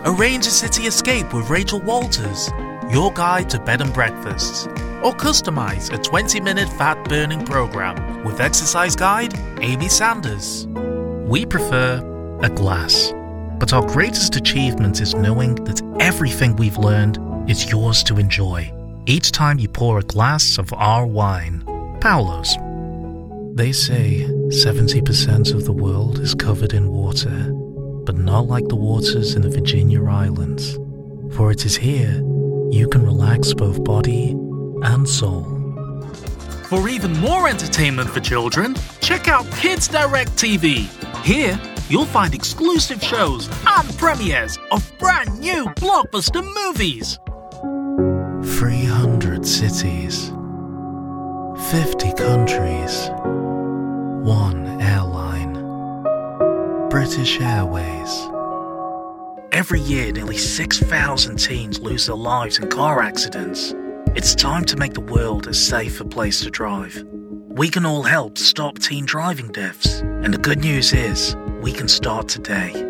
Arrange a city escape with Rachel Walters, your guide to bed and breakfasts. Or customize a 20-minute fat-burning program with exercise guide Amy Sanders. We prefer a glass, but our greatest achievement is knowing that everything we've learned is yours to enjoy each time you pour a glass of our wine. Paolo's. They say 70% of the world is covered in water, but not like the waters in the Virginia Islands. For it is here you can relax both body and soul. For even more entertainment for children, check out Kids Direct TV. Here, you'll find exclusive shows and premieres of brand new blockbuster movies. 300 cities, 50 countries, 1 airline, British Airways. Every year, nearly 6,000 teens lose their lives in car accidents. It's time to make the world a safer place to drive. We can all help stop teen driving deaths. And the good news is, we can start today.